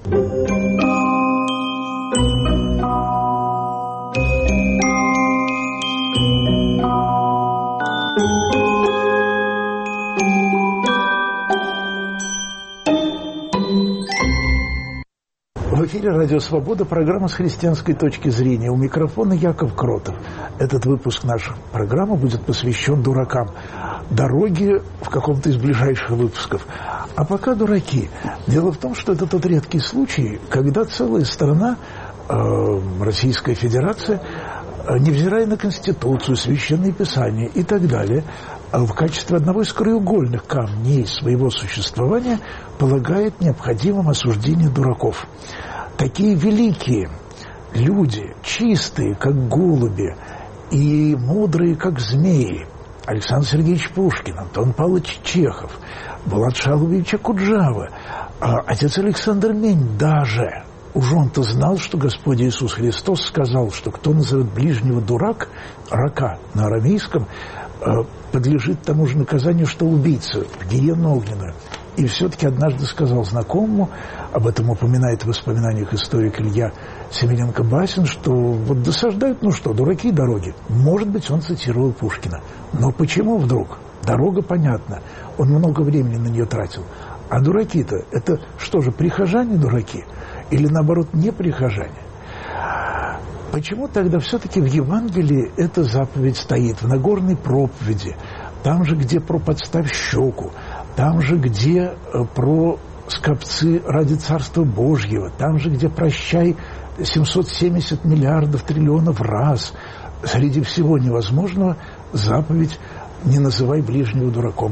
В эфире «Радио Свобода», программа «С христианской точки зрения». У микрофона Яков Кротов. Этот выпуск нашей программы будет посвящен дуракам. Дороги в каком-то из ближайших выпусков. А пока дураки. Дело в том, что это тот редкий случай, когда целая страна, Российская Федерация, невзирая на Конституцию, Священное Писание и так далее, в качестве одного из краеугольных камней своего существования полагает необходимым осуждение дураков. Такие великие люди, чистые, как голуби, и мудрые, как змеи, Александр Сергеевич Пушкин, Антон Павлович Чехов, Булат Шалович Акуджава, отец Александр Мень даже. Уж он-то знал, что Господь Иисус Христос сказал, что кто назовет ближнего дурак, рака на арамейском, подлежит тому же наказанию, что убийца, в гиену огненную. И все-таки однажды сказал знакомому, об этом упоминает в воспоминаниях историк Илья Семененко-Басин, что вот досаждают, дураки дороги. Может быть, он цитировал Пушкина. Но почему вдруг? Дорога понятна, он много времени на нее тратил. А дураки-то, это что же, прихожане дураки? Или наоборот, не прихожане? Почему тогда все-таки в Евангелии эта заповедь стоит, в Нагорной проповеди, там же, где про «подставь щеку», там же, где про «скопцы ради Царства Божьего», там же, где «прощай 770 миллиардов триллионов раз». Среди всего невозможного заповедь «не называй ближнего дураком».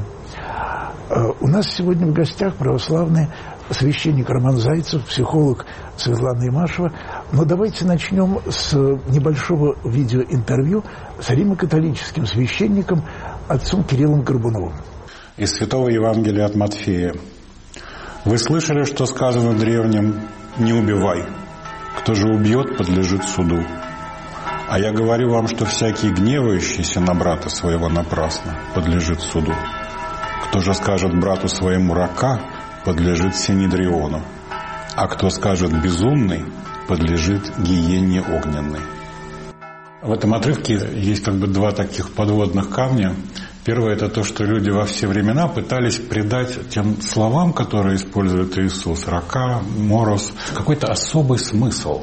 У нас сегодня в гостях православный священник Роман Зайцев, психолог Светлана Имашева. Но давайте начнем с небольшого видеоинтервью с римо-католическим священником отцом Кириллом Горбуновым. Из Святого Евангелия от Матфея. «Вы слышали, что сказано древним: не убивай. Кто же убьет, подлежит суду. А я говорю вам, что всякий гневающийся на брата своего напрасно подлежит суду. Кто же скажет брату своему рака, подлежит синедриону. А кто скажет безумный, подлежит гиене огненной». В этом отрывке есть два таких подводных камня. Первое – это то, что люди во все времена пытались придать тем словам, которые использует Иисус, рака, морос, какой-то особый смысл.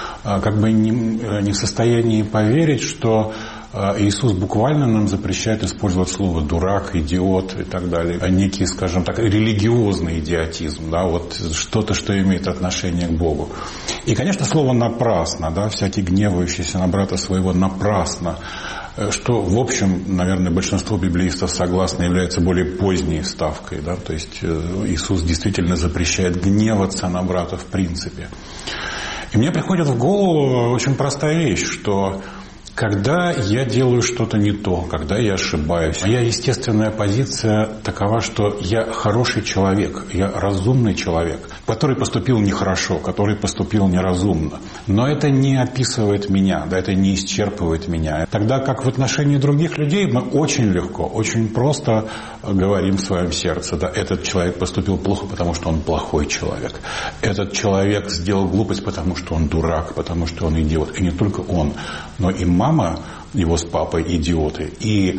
Не в состоянии поверить, что Иисус буквально нам запрещает использовать слово «дурак», «идиот» и так далее. А некий, скажем так, религиозный идиотизм, что-то, что имеет отношение к Богу. И, конечно, слово «напрасно», всякий гневающийся на брата своего напрасно, что, в общем, наверное, большинство библеистов согласны, является более поздней вставкой. То есть Иисус действительно запрещает гневаться на брата в принципе. И мне приходит в голову очень простая вещь, что когда я делаю что-то не то, когда я ошибаюсь, моя естественная позиция такова, что я хороший человек, я разумный человек, который поступил нехорошо, который поступил неразумно. Но это не описывает меня, это не исчерпывает меня. Тогда как в отношении других людей мы очень легко, очень просто говорим в своем сердце: этот человек поступил плохо, потому что он плохой человек. Этот человек сделал глупость, потому что он дурак, потому что он идиот. И не только он, но и мама его с папой идиоты. И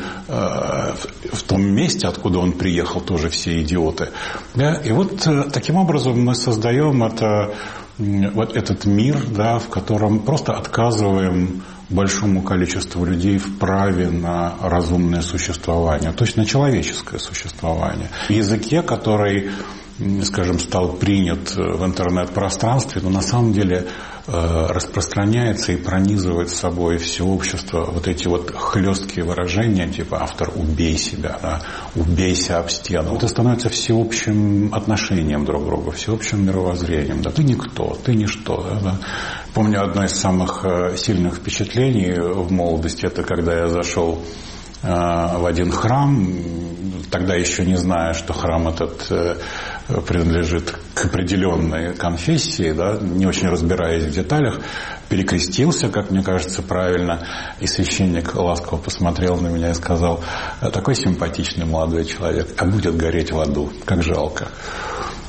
в том месте, откуда он приехал, тоже все идиоты. И вот таким образом мы создаем этот мир, в котором просто отказываем большому количеству людей в праве на разумное существование, то есть на человеческое существование. В языке, который, скажем, стал принят в интернет-пространстве, но на самом деле распространяется и пронизывает собой все общество эти хлесткие выражения, типа «автор, убей себя», «убейся об стену». Это становится всеобщим отношением друг к другу, всеобщим мировоззрением. Ты никто, ты ничто. Помню, одно из самых сильных впечатлений в молодости, это когда я зашел в один храм, тогда еще не зная, что храм этот принадлежит к определенной конфессии, не очень разбираясь в деталях, перекрестился, как мне кажется, правильно, и священник ласково посмотрел на меня и сказал: такой симпатичный молодой человек, а будет гореть в аду, как жалко.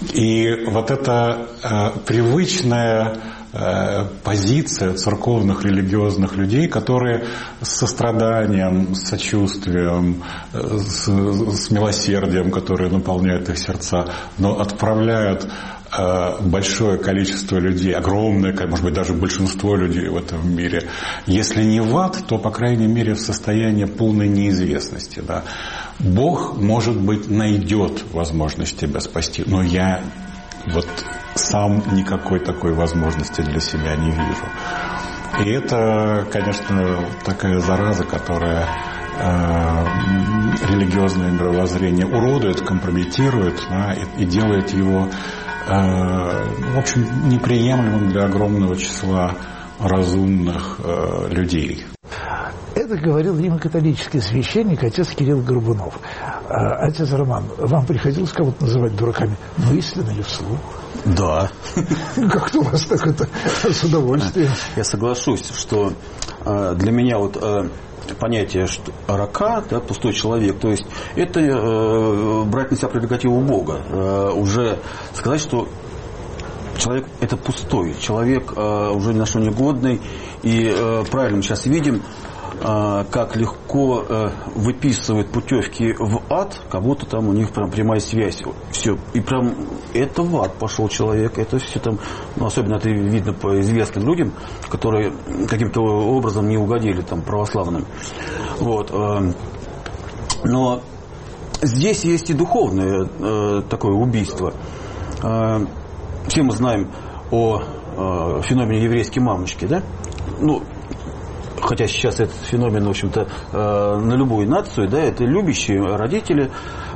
И вот эта привычная позиция церковных религиозных людей, которые с состраданием, с сочувствием, с милосердием, которое наполняет их сердца, но отправляют большое количество людей, огромное, может быть, даже большинство людей в этом мире, если не в ад, то, по крайней мере, в состоянии полной неизвестности. Да. Бог, может быть, найдет возможность тебя спасти, но я вот сам никакой такой возможности для себя не вижу. И это, конечно, такая зараза, которая религиозное мировоззрение уродует, компрометирует, да, и делает его, в общем, неприемлемым для огромного числа разумных людей. Это говорил римокатолический священник, отец Кирилл Горбунов. Отец Роман, вам приходилось кого-то называть дураками мысленно или вслух? Да. Как-то у вас так это с удовольствием. Я соглашусь, что для меня вот понятие что рака, да, пустой человек, то есть это брать на себя прерогативу Бога. Уже сказать, что человек это пустой, человек уже ни на что не годный. И правильно мы сейчас видим, как легко выписывают путевки в ад, как будто там у них прям прямая связь. Все. И прям это в ад пошел человек. Это все там, ну, особенно это видно по известным людям, которые каким-то образом не угодили там православным. Вот. Но здесь есть и духовное такое убийство. Все мы знаем о феномене еврейской мамочки, да? Ну, хотя сейчас этот феномен, в общем-то, на любую нацию, да, это любящие родители,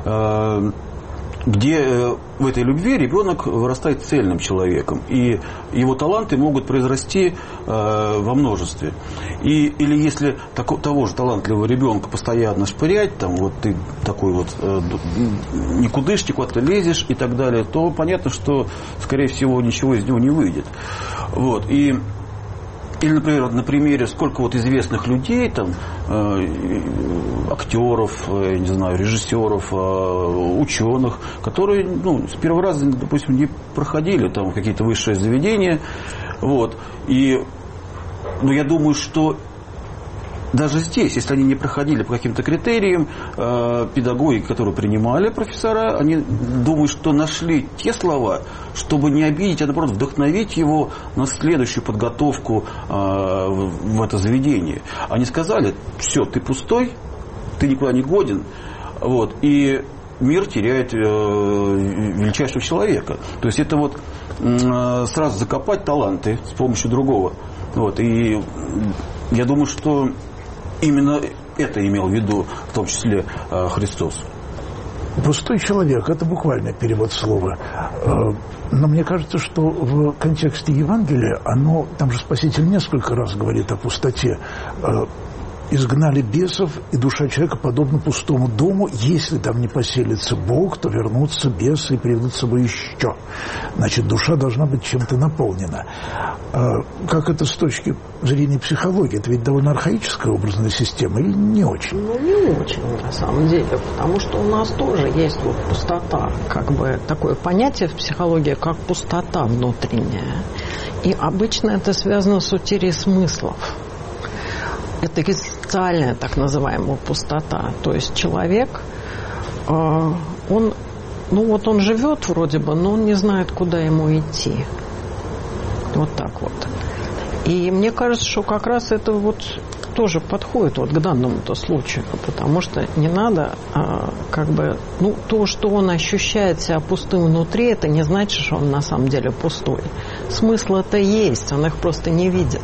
где в этой любви ребенок вырастает цельным человеком, и его таланты могут произрасти во множестве. Или если того же талантливого ребенка постоянно шпырять, там, вот ты такой вот никудышник, вот ты лезешь и так далее, то понятно, что, скорее всего, ничего из него не выйдет. Вот. Или, например, на примере сколько вот известных людей, там, актеров, я не знаю, режиссеров, ученых, которые, ну, с первого раза, допустим, не проходили там какие-то высшие заведения. Вот. И, ну, я думаю, что даже здесь, если они не проходили по каким-то критериям, педагоги, которые принимали профессора, они думают, что нашли те слова, чтобы не обидеть, а наоборот вдохновить его на следующую подготовку в это заведение. Они сказали: все, ты пустой, ты никуда не годен, вот, и мир теряет величайшего человека. То есть это вот сразу закопать таланты с помощью другого. Вот, и я думаю, что именно это имел в виду, в том числе, Христос. Пустой человек – это буквальный перевод слова. Но мне кажется, что в контексте Евангелия, там же Спаситель несколько раз говорит о пустоте. Изгнали бесов, и душа человека подобна пустому дому. Если там не поселится Бог, то вернутся бесы и приведут с собой еще. Значит, душа должна быть чем-то наполнена. Как это с точки зрения психологии? Это ведь довольно архаическая образная система или не очень? Ну, не очень, на самом деле, потому что у нас тоже есть вот пустота, как бы такое понятие в психологии, как пустота внутренняя. И обычно это связано с утерей смыслов. Это экзистенциальная так называемая пустота. То есть человек, он живет вроде бы, но он не знает, куда ему идти. Вот так вот. И мне кажется, что как раз это вот тоже подходит вот к данному-то случаю, потому что не надо то, что он ощущает себя пустым внутри, это не значит, что он на самом деле пустой. Смысл-то есть, он их просто не видит.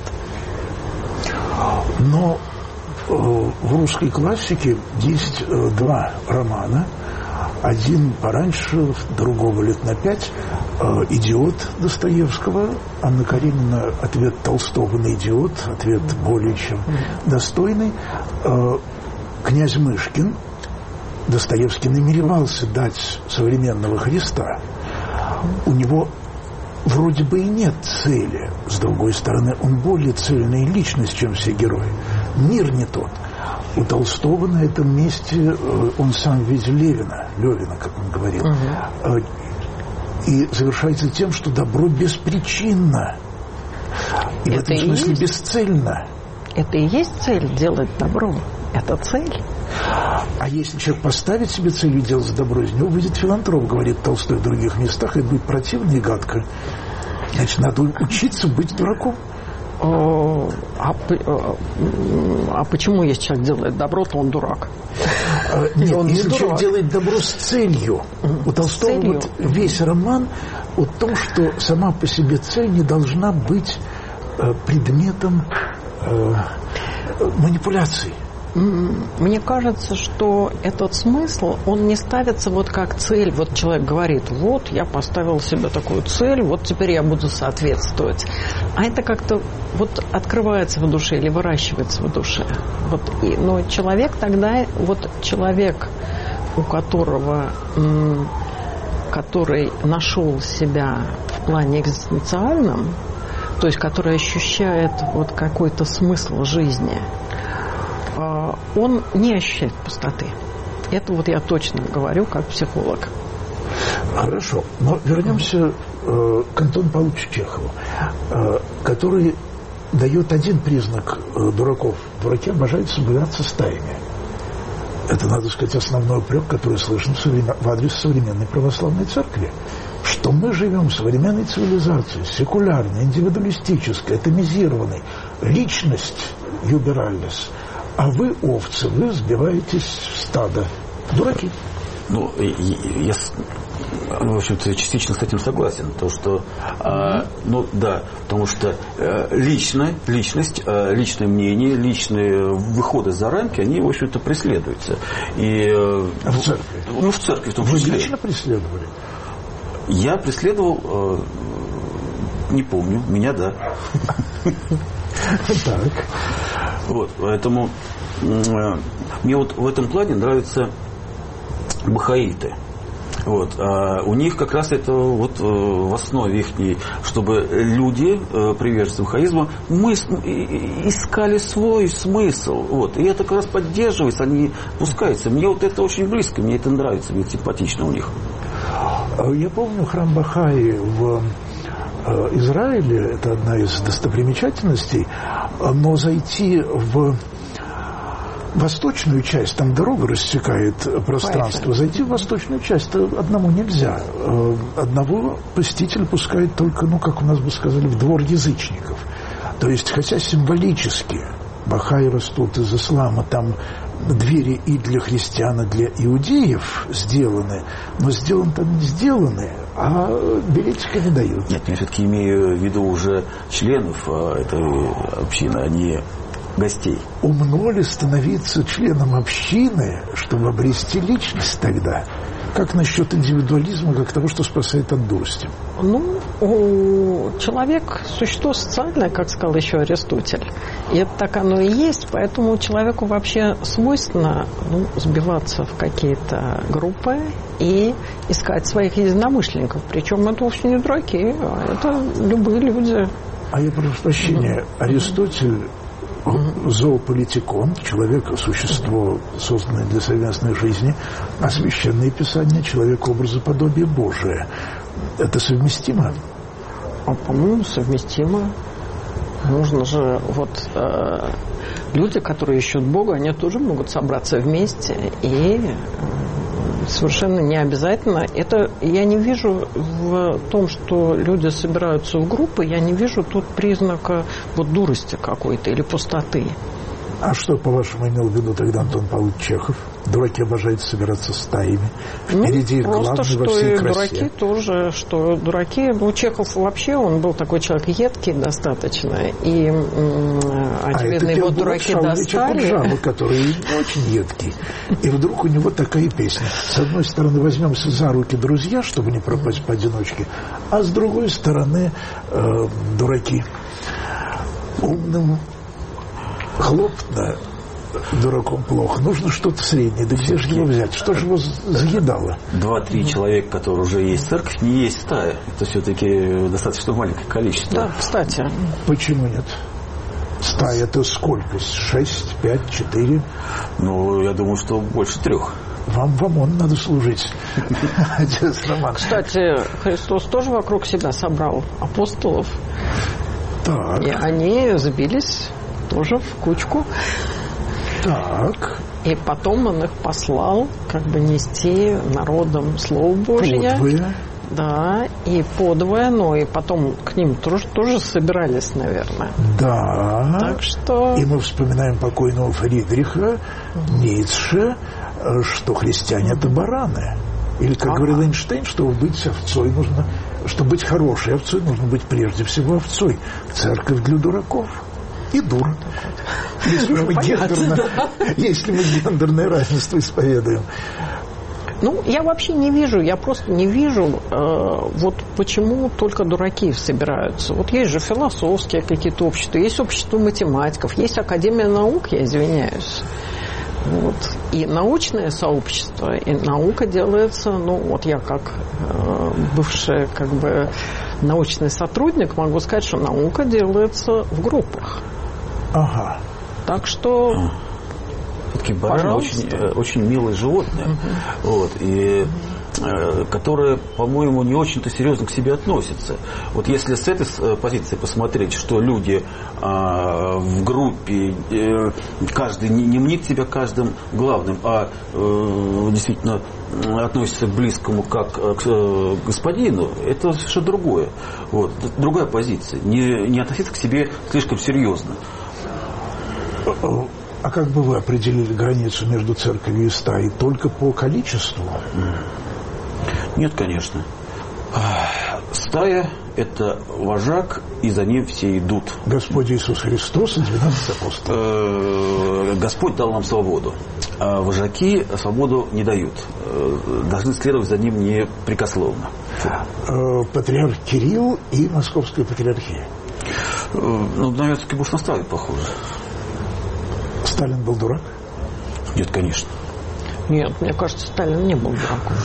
Но в русской классике есть два романа. Один пораньше, другого лет на 5. «Идиот» Достоевского. Анна Каренина ответ Толстого на «Идиот». Ответ более чем достойный. «Князь Мышкин». Достоевский намеревался дать современного Христа. У него вроде бы и нет цели. С другой стороны, он более цельная личность, чем все герои. Мир не тот. У Толстого на этом месте он сам в виде Левина, как он говорил. и завершается тем, что добро беспричинно. И в этом смысле бесцельно. Это и есть цель — делать добро. Это цель. А если человек поставит себе целью делать добро, из него выйдет филантроп, говорит Толстой в других местах, и будет противно и гадко. Значит, надо учиться быть дураком. А почему, если человек делает добро, то он дурак? Нет, если человек делает добро с целью. У Толстого вот весь роман о том, что сама по себе цель не должна быть предметом манипуляций. Мне кажется, что этот смысл, он не ставится вот как цель. Вот человек говорит: вот я поставил себе такую цель, вот теперь я буду соответствовать. А это как-то вот открывается в душе или выращивается в душе. Вот, но человек тогда, вот человек, у которого, который нашел себя в плане экзистенциальном, то есть который ощущает вот какой-то смысл жизни, он не ощущает пустоты. Это вот я точно говорю как психолог. Хорошо. Но вернемся к Антону Павловичу Чехову, который дает один признак дураков. Дураки обожают собираться стаями. Это, надо сказать, основной упрек, который слышен в адрес современной православной церкви. Что мы живем в современной цивилизации, секулярной, индивидуалистической, атомизированной. Личность юбералис. А вы, овцы, вы сбиваетесь в стадо. Дураки. Ну, я, в общем-то, частично с этим согласен. То, что, ну, да, потому что личность, личное мнение, личные выходы за рамки, они, в общем-то, преследуются. И, в церкви? Ну, в церкви в том числе. Вы лично преследовали? Я преследовал, не помню, меня, да. Так. Вот, поэтому мне вот в этом плане нравятся бахаиты. Вот, у них как раз это вот в основе их, чтобы люди, приверженцы бахаизма, искали свой смысл. Вот, и это как раз поддерживается, они пускаются. Мне вот это очень близко, мне это нравится, мне симпатично у них. Я помню храм Бахаи в Израиле, это одна из достопримечательностей, но зайти в восточную часть, там дорога рассекает пространство, зайти в восточную часть одному нельзя. Одного посетителя пускают только, ну, как у нас бы сказали, в двор язычников. То есть, хотя символически Бахаи растут из ислама, там двери и для христиан, и для иудеев сделаны, но сделаны-то не сделаны, а билетика не дают. Нет, я все-таки имею в виду уже членов этой общины, а не гостей. Умно ли становиться членом общины, чтобы обрести личность тогда? Как насчет индивидуализма, как того, что спасает от дурости? Ну, человек – существо социальное, как сказал еще Аристотель. И это так оно и есть, поэтому человеку вообще свойственно сбиваться в какие-то группы и искать своих единомышленников. Причем это вовсе не дураки, а это любые люди. А я прошу прощения, Аристотель зоополитикон, человек, существо, созданное для совместной жизни, а священное писание — человек образа подобия Божия. Это совместимо? По-моему, совместимо. Нужно же, люди, которые ищут Бога, они тоже могут собраться вместе, и совершенно не обязательно. Это я не вижу в том, что люди собираются в группы, я не вижу тут признака дурости какой-то или пустоты. А что, по-вашему, имел в виду тогда Антон Павлович Чехов? Дураки обожают собираться стаями. Впереди их главный во всей красе. Просто, что и дураки тоже, что дураки... Чехов вообще, он был такой человек едкий достаточно, и, очевидно, его дураки достали. Жабу, который не очень едкий. И вдруг у него такая песня. С одной стороны, возьмемся за руки, друзья, чтобы не пропасть поодиночке, а с другой стороны, дураки. Умным хлопно, дураком плохо. Нужно что-то среднее. Да где же его взять? Что же его заедало? 2-3 человека, которые уже есть в церкви, не есть стая. Это все-таки достаточно маленькое количество. Да, кстати. Почему нет? Стая — это сколько? 6, 5, 4? Ну, я думаю, что больше 3. Вам в ОМОН надо служить, отец Роман. Кстати, Христос тоже вокруг себя собрал апостолов. Так. И они забились тоже в кучку. Так. И потом он их послал как бы нести народам Слово Божие. Подвое. Да, и подвое, но и потом к ним тоже собирались, наверное. Да. Так что... И мы вспоминаем покойного Фридриха Ницше, что христиане – это бараны. Или, как говорил Эйнштейн, чтобы быть овцой нужно, чтобы быть хорошей овцой, нужно быть прежде всего овцой. Церковь для дураков. И дур. Если мы гендерное равенство исповедуем. Ну, я вообще не вижу, я просто не вижу, вот почему только дураки собираются. Вот есть же философские какие-то общества, есть общество математиков, есть Академия наук, я извиняюсь. Вот. И научное сообщество, и наука делается, ну, вот я как бывший как бы научный сотрудник могу сказать, что наука делается в группах. Ага. Так что... Все-таки бараны очень милое животное, вот, и которое, по-моему, не очень-то серьезно к себе относится. Вот если с этой позиции посмотреть, что люди в группе, каждый не мнит себя каждым главным, а действительно относится к близкому как к господину, это совершенно другое. Вот, другая позиция. Не относиться к себе слишком серьезно. А как бы вы определили границу между церковью и стаей? Только по количеству? Нет, конечно. Стая – это вожак, и за ним все идут. Господь Иисус Христос и 12 апостолов. Господь дал нам свободу, а вожаки свободу не дают. Должны следовать за ним непрекословно. Патриарх Кирилл и Московская патриархия. Ну, наверное, таки больше на Сталин похоже. Сталин был дурак? Нет, конечно. Нет, мне кажется, Сталин не был дураком.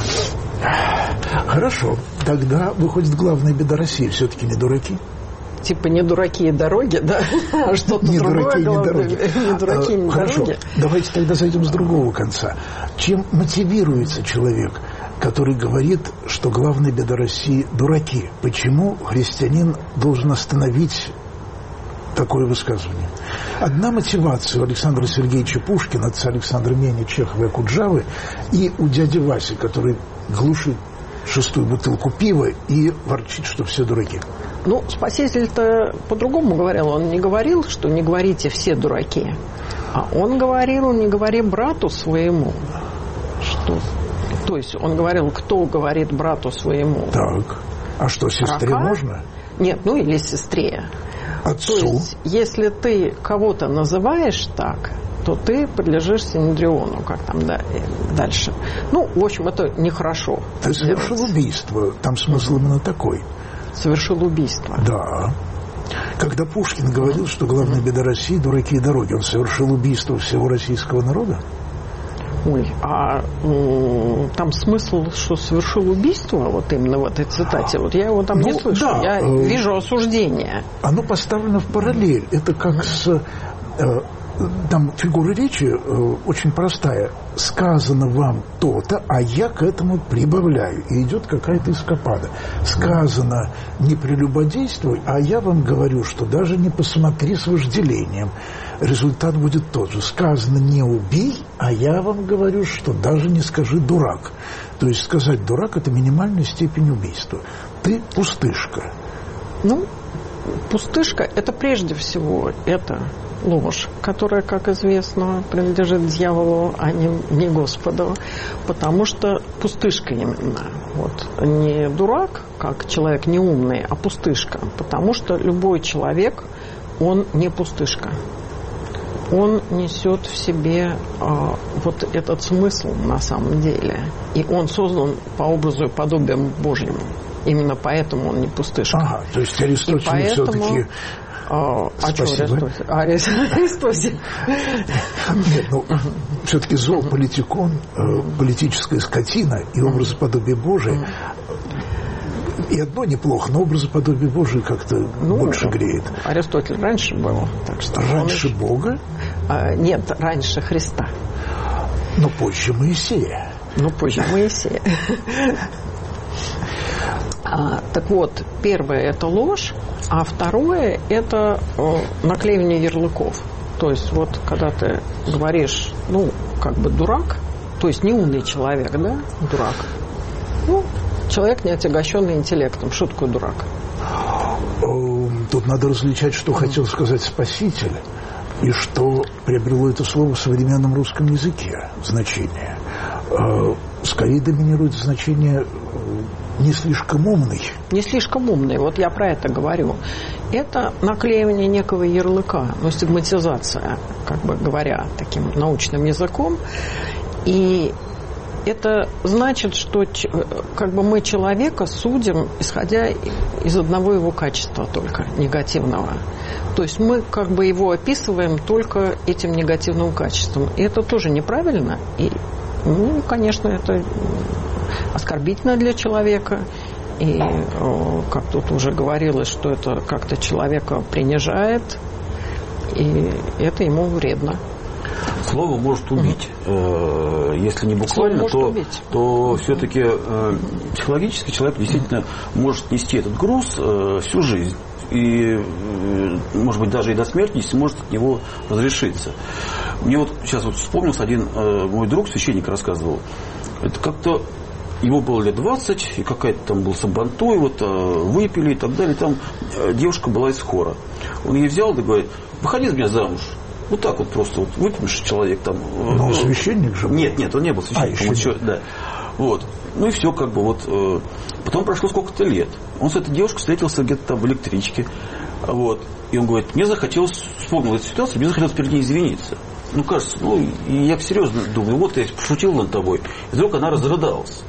Хорошо. Тогда, выходит, главная беда России все-таки не дураки? Типа не дураки и дороги, да? А что-то не другое. Дураки, не дороги. Не дураки, не Хорошо. дороги. Давайте тогда зайдем с другого конца. Чем мотивируется человек, который говорит, что главная беда России – дураки? Почему христианин должен остановить такое высказывание? Одна мотивация у Александра Сергеевича Пушкина, отца Александра Мени, Чехова и Акуджавы, и у дяди Васи, который глушит 6-ю бутылку пива и ворчит, что все дураки. Ну, Спаситель-то по-другому говорил. Он не говорил, что не говорите все дураки. А он говорил, не говори брату своему. Что? То есть он говорил, кто говорит брату своему. Так. А что, сестре можно? Нет, ну или сестре. Отцу. То есть, если ты кого-то называешь так, то ты подлежишь синедриону, как там дальше. Ну, в общем, это нехорошо. Ты совершил убийство. Там смысл именно такой. Совершил убийство. Да. Когда Пушкин говорил, что главная беда России – дураки и дороги, он совершил убийство всего российского народа? Ой, а там смысл, что совершил убийство, вот именно в этой цитате, вот я его там не слышу, да, я вижу осуждение. Оно поставлено в параллель. Это как с... Там фигура речи очень простая. Сказано вам то-то, а я к этому прибавляю. И идет какая-то эскапада. Сказано не прелюбодействуй, а я вам говорю, что даже не посмотри с вожделением. Результат будет тот же. Сказано не убей, а я вам говорю, что даже не скажи дурак. То есть сказать дурак – это минимальная степень убийства. Ты пустышка. Ну, пустышка – это прежде всего это ложь, которая, как известно, принадлежит дьяволу, а не Господу, потому что пустышка именно. Вот. Не дурак, как человек неумный, а пустышка, потому что любой человек, он не пустышка. Он несет в себе вот этот смысл на самом деле. И он создан по образу и подобию Божьему. Именно поэтому он не пустышка. Ага, то есть Аристотель все-таки... Спасибо. Аристотель. Нет, ну, все-таки зоополитикон, политическая скотина и образоподобие Божие. И одно неплохо, но образоподобие Божие как-то больше греет. Аристотель раньше был. Так что раньше Бога? Нет, раньше Христа. Но позже Моисея. Ну, позже Моисея. Так вот, первое – это ложь, а второе – это наклеивание ярлыков. То есть, вот, когда ты говоришь, ну, как бы дурак, то есть не умный человек, да, дурак. Ну, человек, не отягощенный интеллектом. Что такое дурак? Тут надо различать, что хотел сказать Спаситель, и что приобрело это слово в современном русском языке значение. Скорее доминирует значение не слишком умный. Не слишком умный, вот я про это говорю. Это наклеивание некого ярлыка, ну, стигматизация, как бы говоря таким научным языком. И это значит, что как бы мы человека судим, исходя из одного его качества только, негативного. То есть мы как бы его описываем только этим негативным качеством. И это тоже неправильно. И, ну, конечно, это оскорбительно для человека. И, как тут уже говорилось, что это как-то человека принижает. И это ему вредно. Слово может убить. Если не буквально, то все-таки психологически человек действительно может нести этот груз всю жизнь. И, может быть, даже и до смерти не сможет от него разрешиться. Мне вот сейчас вот вспомнился один мой друг, священник, рассказывал. Это как-то ему было лет 20, и какая-то там был сабантуй, вот выпили и так далее. Там девушка была из хора. Он ей взял и говорит: выходи за меня замуж. Вот так вот просто вот выпьешь человек там. Но священник же был. Нет, он не был священником. Еще, да. Вот. Ну и все, как бы вот. Потом прошло сколько-то лет. Он с этой девушкой встретился где-то там в электричке. Вот. И он говорит: мне захотелось, вспомнил эту ситуацию, мне захотелось перед ней извиниться. Ну, кажется, и я серьезно думаю, вот я пошутил над тобой. И вдруг она разрыдалась.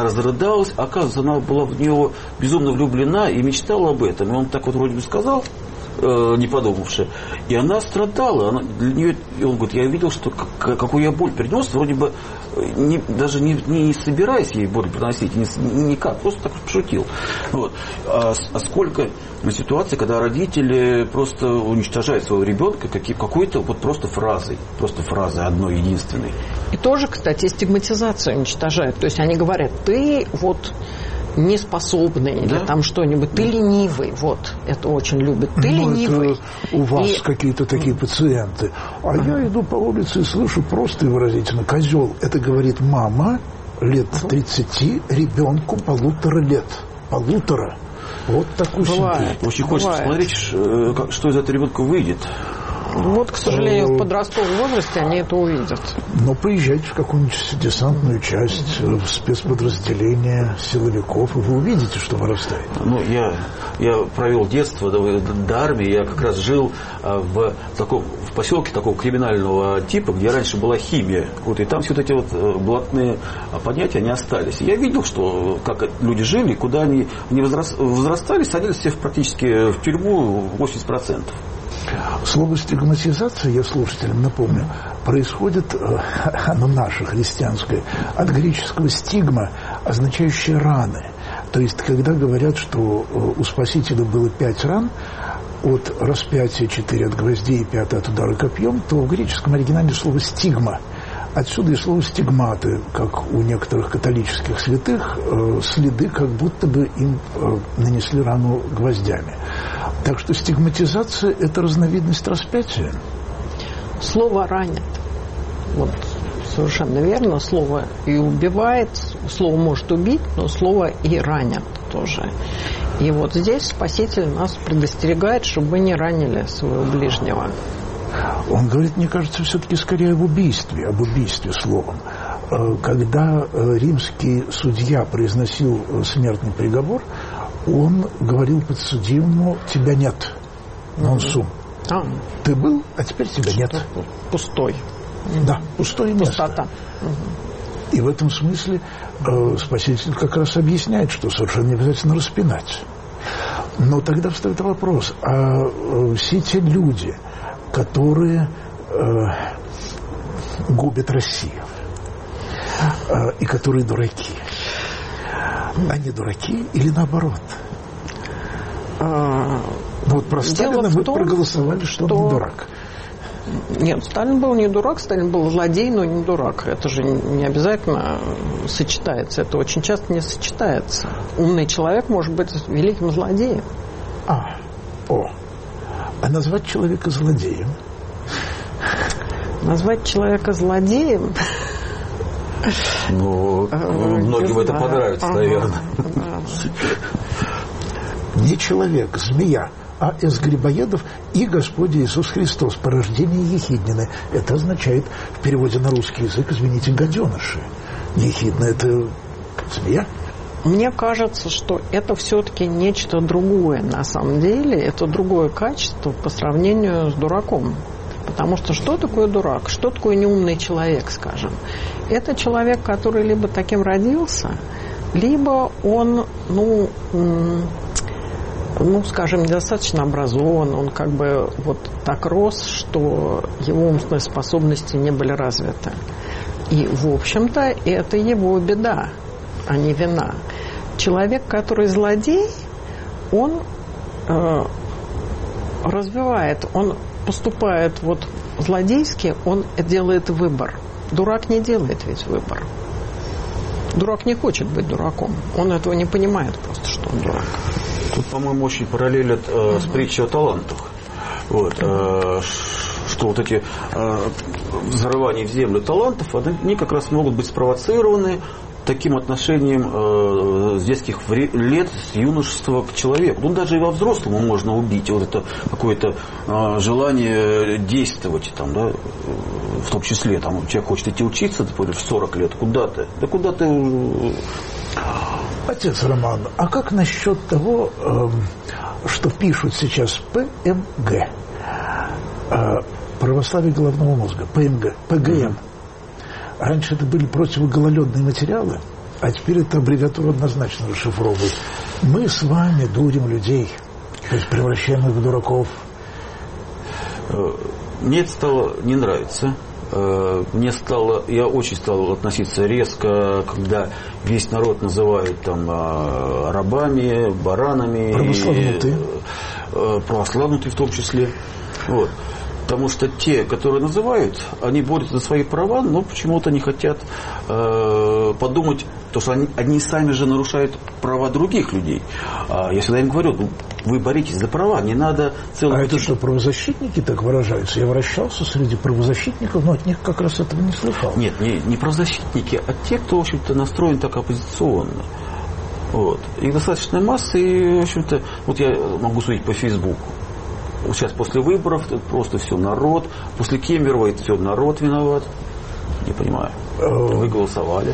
А оказывается, она была в него безумно влюблена и мечтала об этом. И он так вот вроде бы сказал, не подумавши. И она страдала. Для нее, и он говорит: я видел, что какую я боль принес, вроде бы даже не собираясь ей боль приносить, никак, просто так пошутил. Вот. А сколько ситуаций, когда родители просто уничтожают своего ребенка какой-то вот просто фразой одной единственной. И тоже, кстати, стигматизацию уничтожают. То есть они говорят: ты вот неспособный, да? Или там что-нибудь, ты ленивый, вот, это очень любят, ты ленивый. Это у вас какие-то такие пациенты. А я иду по улице и слышу просто и выразительно: козел. Это говорит мама лет 30 ребенку 1,5 лет. 1,5. Вот такой бывает. Очень хочется посмотреть, что из этого ребенка выйдет. Вот, к сожалению, в подростковом возрасте они это увидят. Но поезжайте в какую-нибудь десантную часть, в спецподразделение силовиков, и вы увидите, что вырастает. Ну, я провел детство до армии, я как раз жил в поселке такого криминального типа, где раньше была химия. Вот, и там все вот эти вот блатные понятия, они остались. И я видел, что как люди жили, куда они возрастали, садились всех практически в тюрьму 80%. Слово стигматизация, я слушателям напомню, происходит, оно наше, христианское, от греческого стигма, означающее раны. То есть, когда говорят, что у Спасителя было 5 ран, от распятия 4 от гвоздей и 5 от удара копьем, то в греческом оригинале слово стигма. Отсюда и слово стигматы, как у некоторых католических святых, следы, как будто бы им нанесли рану гвоздями. Так что стигматизация – это разновидность распятия. Слово ранит. Вот совершенно верно. Слово и убивает, слово может убить, но слово и ранит тоже. И вот здесь Спаситель нас предостерегает, чтобы мы не ранили своего ближнего. Он говорит, мне кажется, все-таки скорее об убийстве словом. Когда римский судья произносил смертный приговор, он говорил подсудимому: тебя нет, нон-сум. Ты был, а теперь тебя нет. Пустой. Да, пустое место. Пустота. И в этом смысле Спаситель как раз объясняет, что совершенно не обязательно распинать. Но тогда встает вопрос: а все те люди, которые губят Россию и которые дураки, они дураки или наоборот? Вот про Сталина вы проголосовали, что он дурак. Нет, Сталин был не дурак, Сталин был злодей, но не дурак. Это же не обязательно сочетается, это очень часто не сочетается. Умный человек может быть великим злодеем. А назвать человека злодеем? Назвать человека злодеем? Ну, многим это понравится, наверное. Не человек, змея, а из Грибоедов и Господь Иисус Христос, порождение Ехиднины. Это означает в переводе на русский язык, извините, гаденыши. Ехидна – это змея? Мне кажется, что это все-таки нечто другое. На самом деле, это другое качество по сравнению с дураком. Потому что такое дурак? Что такое неумный человек, скажем? Это человек, который либо таким родился, либо он, скажем, недостаточно образован, он как бы вот так рос, что его умственные способности не были развиты. И, в общем-то, это его беда, а не вина. Человек, который злодей, он развивает, он поступает вот злодейски, он делает выбор. Дурак не делает ведь выбор. Дурак не хочет быть дураком. Он этого не понимает просто, что он дурак. Тут, по-моему, очень параллелят с притчей о талантах. Вот, что вот эти взрывания в землю талантов, они как раз могут быть спровоцированы таким отношением с детских лет, с юношества к человеку. Ну, даже и во взрослому можно убить. Вот это какое-то желание действовать, там, да, в том числе, там, человек хочет идти учиться, например, в 40 лет, куда ты? Да куда ты... Отец Роман, а как насчет того, что пишут сейчас ПМГ, православие головного мозга, ПМГ, ПГМ? Раньше это были противогололедные материалы, а теперь это аббревиатура однозначно расшифровывает. Мы с вами дурим людей, то есть превращаем их в дураков. Мне это стало не нравиться. Я очень стал относиться резко, когда весь народ называют там рабами, баранами, православнутые в том числе. Вот. Потому что те, которые называют, они борются за свои права, но почему-то не хотят подумать, потому что они сами же нарушают права других людей. Я всегда им говорю, вы боритесь за права, не надо целый... А это что, правозащитники так выражаются? Я вращался среди правозащитников, но от них как раз этого не слыхал. Нет, не правозащитники, а те, кто, в общем-то, настроен так оппозиционно. Вот. Их достаточная масса, и, в общем-то, вот я могу судить по Фейсбуку. Сейчас после выборов просто все народ. После Кемерова это все народ виноват. Не понимаю. Вы голосовали.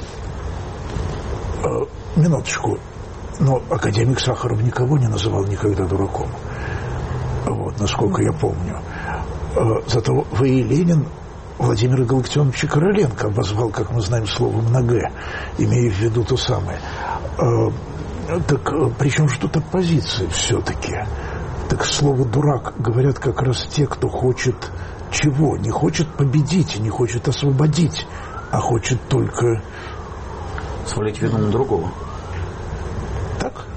Минуточку. Но академик Сахаров никого не называл никогда дураком. Вот, насколько я помню. Зато вы и Ленин Владимира Галактионовича Короленко обозвал, как мы знаем, словом на «г», имея в виду то самое. Так при чем же тут оппозиция все-таки? Так слово «дурак» говорят как раз те, кто хочет чего? Не хочет победить, не хочет освободить, а хочет только... свалить вину на другого. Так?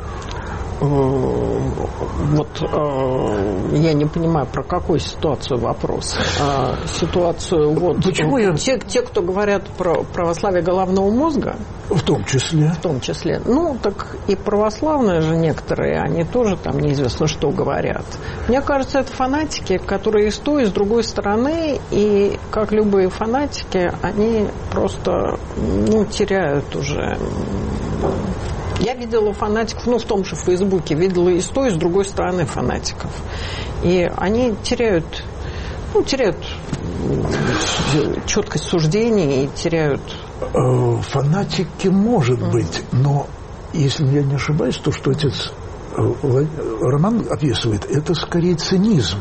Вот я не понимаю, про какую ситуацию вопрос. Ситуацию, вот, те, кто говорят про православие головного мозга, в том числе. Ну, так и православные же некоторые, они тоже там неизвестно что говорят. Мне кажется, это фанатики, которые и с той, и с другой стороны, и как любые фанатики, они просто, теряют уже... Я видела фанатиков, в том же Фейсбуке, видела и с той, и с другой стороны фанатиков. И они теряют четкость суждений и теряют... Фанатики, может быть, но если я не ошибаюсь, то, что отец Роман описывает, это скорее цинизм,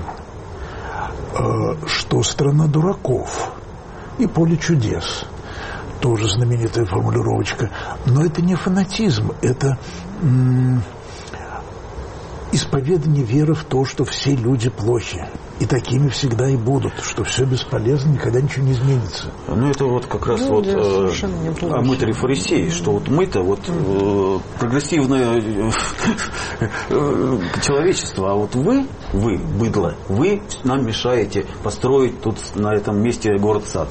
что страна дураков и поле чудес. Тоже знаменитая формулировочка. Но это не фанатизм, это исповедание веры в то, что все люди плохи. и такими всегда и будут, что все бесполезно, никогда ничего не изменится. Ну, это вот как раз вот мытари фарисеи, что вот мы-то вот прогрессивное человечество, а вот вы, быдло, вы нам мешаете построить тут на этом месте город-сад.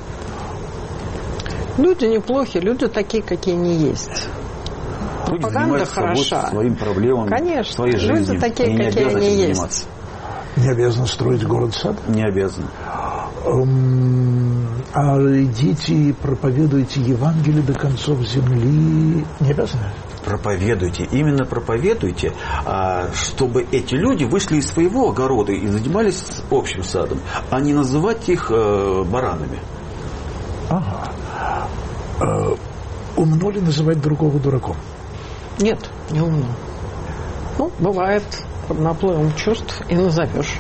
Люди неплохи, люди такие, какие они есть. Люди Пропаганда занимаются хороша. своим проблемами, Конечно, своей жизнью. люди такие, не какие обязаны они этим есть. заниматься. Не обязаны строить город-сад? Не обязаны. А идите и проповедуйте Евангелие до концов земли. Не обязаны? Проповедуйте, именно проповедуйте, чтобы эти люди вышли из своего огорода и занимались общим садом, а не называть их баранами. Ага. Умно ли называть другого дураком? Нет, не умно. Ну, бывает под наплывом чувств и назовешь.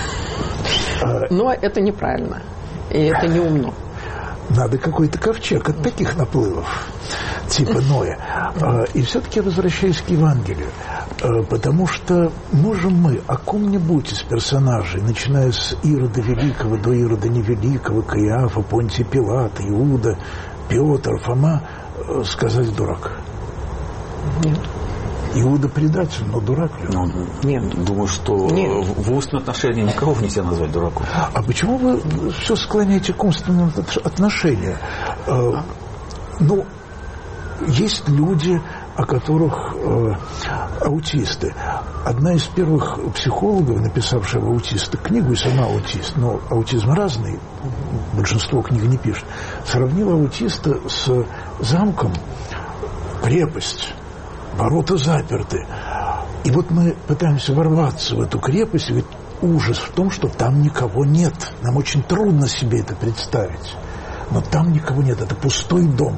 Но это неправильно. И это не умно. Надо какой-то ковчег от таких наплывов, типа Ноя. И все-таки возвращаясь к Евангелию, потому что можем мы о ком-нибудь из персонажей, начиная с Ирода Великого до Ирода Невеликого, Каиафа, Понтия Пилата, Иуда, Петр, Фома, сказать дурак? Нет. Иуда предатель, но дурак ли? Нет. Думаю, что в устном отношении никого нельзя назвать дураком. А почему вы все склоняете к умственному отношению? Ну, есть люди, о которых аутисты. Одна из первых психологов, написавшая в аутистах книгу, и сама аутист, но аутизм разный, большинство книг не пишет, сравнила аутиста с замком, крепость, ворота заперты. И вот мы пытаемся ворваться в эту крепость, ведь ужас в том, что там никого нет. Нам очень трудно себе это представить. Но там никого нет, это пустой дом.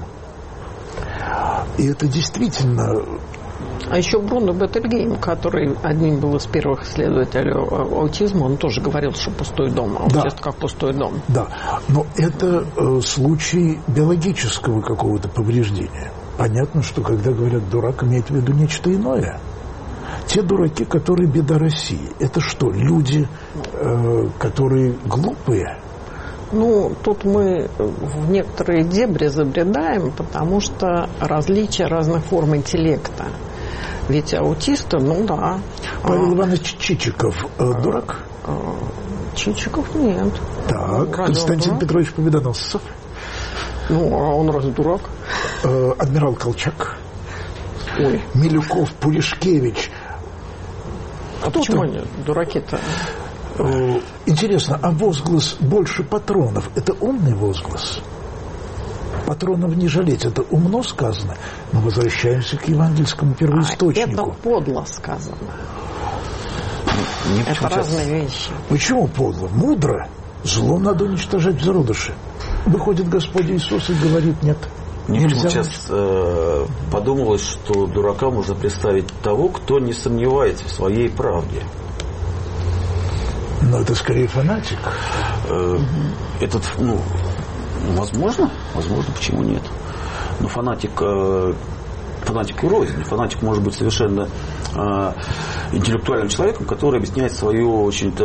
И это действительно... А еще Бруно Бетельгейм, который одним был из первых исследователей аутизма, он тоже говорил, что пустой дом, аутист как пустой дом. Да, но это случай биологического какого-то повреждения. Понятно, что когда говорят «дурак», имеют в виду нечто иное. Те дураки, которые беда России, это что, люди, которые глупые? Ну, тут мы в некоторые дебри забредаем, потому что различия разных форм интеллекта. Ведь аутисты, ну да. Павел Иванович Чичиков дурак? Чичиков нет. Так, Константин Петрович Победоносцев? Ну, а он разве дурак? Адмирал Колчак? Ой. Милюков, Пулишкевич? А почему они дураки-то? Интересно, а возглас «больше патронов» – это умный возглас? Патронов не жалеть – это умно сказано? Мы возвращаемся к евангельскому первоисточнику. Это подло сказано. Это разные вещи. Почему подло? Мудро. Зло надо уничтожать в зародыше. Выходит Господь Иисус и говорит «нет». Мне сейчас подумалось, что дурака можно представить того, кто не сомневается в своей правде. Но это скорее фанатик. Этот, возможно, почему нет. Но фанатику рознь. Фанатик может быть совершенно интеллектуальным человеком, который объясняет свою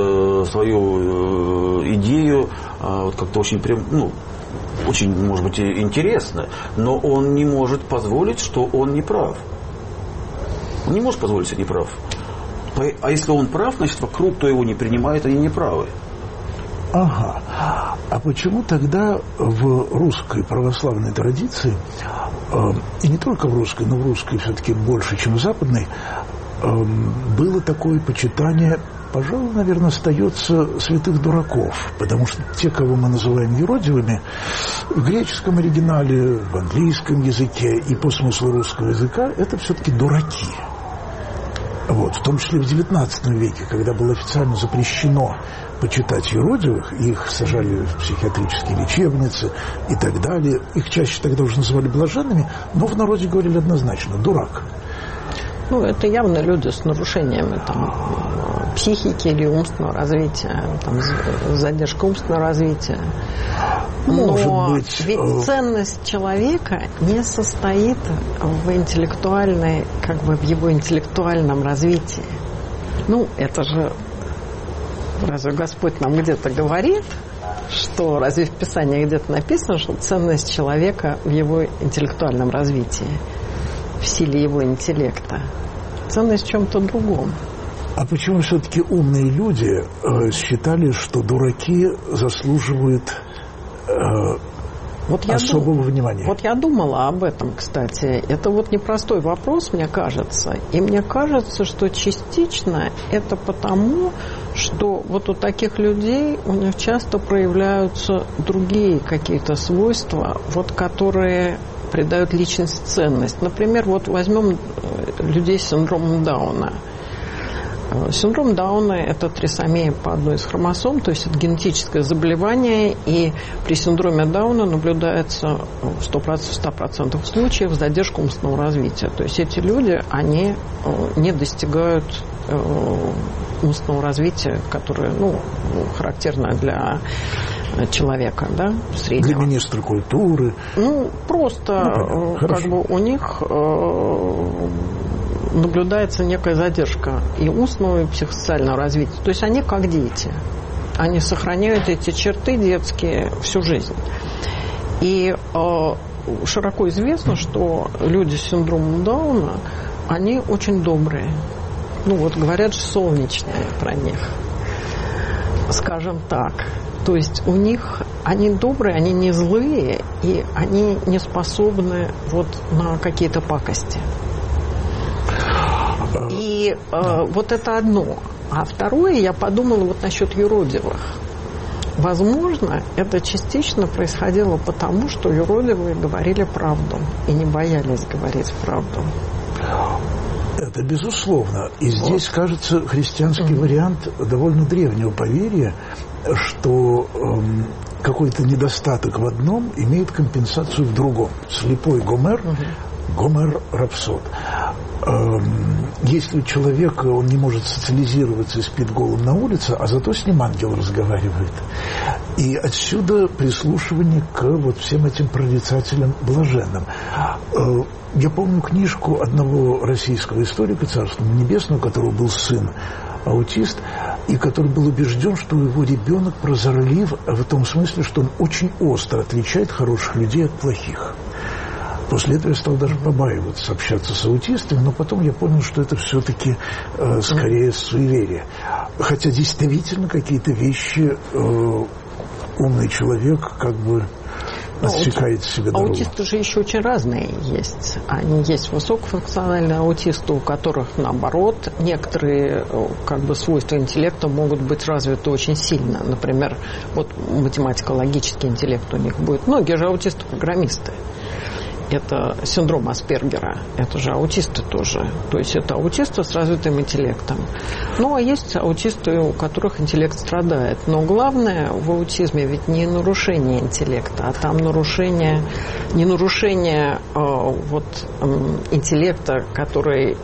идею как-то очень очень, может быть, интересно, но он не может позволить, что он не прав. Он не может позволить себе не прав. А если он прав, значит, вокруг, кто его не принимает, они неправы. Ага. А почему тогда в русской православной традиции, и не только в русской, но в русской все-таки больше, чем в западной, было такое почитание, пожалуй, наверное, остается святых дураков, потому что те, кого мы называем юродивыми, в греческом оригинале, в английском языке и по смыслу русского языка, это все-таки дураки. Вот, в том числе в XIX веке, когда было официально запрещено почитать юродивых, их сажали в психиатрические лечебницы и так далее. Их чаще тогда уже называли блаженными, но в народе говорили однозначно «дурак». Ну, это явно люди с нарушениями психики или умственного развития, задержка умственного развития. Но ведь ценность человека не состоит в интеллектуальной, в его интеллектуальном развитии. Ну, это же Разве Господь нам где-то говорит, что разве в Писании где-то написано, что ценность человека в его интеллектуальном развитии, в силе его интеллекта? Ценность в чем-то другом. А почему все-таки умные люди считали, что дураки заслуживают особого внимания? Вот я думала об этом, кстати. Это вот непростой вопрос, мне кажется. И мне кажется, что частично это потому, что вот у таких людей у них часто проявляются другие какие-то свойства, вот которые придают личность ценность. Например, вот возьмем людей с синдромом Дауна. Синдром Дауна – это трисомия по одной из хромосом, то есть это генетическое заболевание, и при синдроме Дауна наблюдается в 100% случаев задержка умственного развития. То есть эти люди, они не достигают умственного развития, которое характерно для человека, да, среднего. Для министра культуры. Просто у них наблюдается некая задержка и умственного, и психосоциального развития. То есть они как дети. Они сохраняют эти черты детские всю жизнь. И широко известно, что люди с синдромом Дауна, они очень добрые. Говорят же солнечные про них. Скажем так. То есть у них они добрые, они не злые, и они не способны на какие-то пакости. И вот это одно. А второе, я подумала насчет юродивых. Возможно, это частично происходило потому, что юродивые говорили правду и не боялись говорить правду. Это безусловно. И здесь, кажется, христианский вариант довольно древнего поверья, что какой-то недостаток в одном имеет компенсацию в другом. Слепой Гомер, Гомер Рапсод. Если человек, он не может социализироваться и спит голым на улице, а зато с ним ангел разговаривает. И отсюда прислушивание к всем этим прорицателям блаженным. Я помню книжку одного российского историка, царства небесного, у которого был сын аутист, и который был убежден, что его ребенок прозорлив в том смысле, что он очень остро отличает хороших людей от плохих. После этого я стал даже побаиваться общаться с аутистами, но потом я понял, что это все-таки скорее суеверие. Хотя действительно какие-то вещи умный человек отсекает себе дорогу. Аутисты же еще очень разные есть. Они есть высокофункциональные аутисты, у которых, наоборот, некоторые свойства интеллекта могут быть развиты очень сильно. Например, математико-логический интеллект у них будет. Многие же аутисты-программисты. Это синдром Аспергера, это же аутисты тоже. То есть это аутисты с развитым интеллектом. А есть аутисты, у которых интеллект страдает. Но главное в аутизме ведь не нарушение интеллекта, а там не нарушение интеллекта, который